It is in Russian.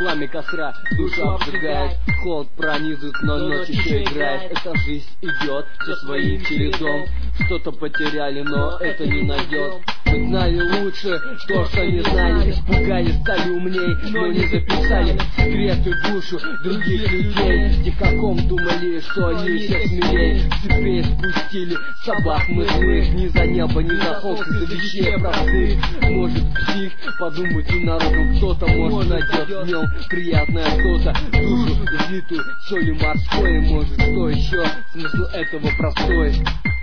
пламя костра душу обжигает, холод пронизывает, но ночь еще играет. Эта жизнь идет все своим чередом, что-то потеряли, но это не найдет. Мы знали лучше то, что не знали, испугались, стали умней, но не записали секреты душу других людей. Те, каком думали, что они все смелее, в цепей спустили собак мы злых, ни за небо, ни за холст, ни за вещей простых. Может псих подумать ненароком, кто-то может найдет в нем приятное что-то, душу излитую солью морской. Может что еще, смысл этого простой.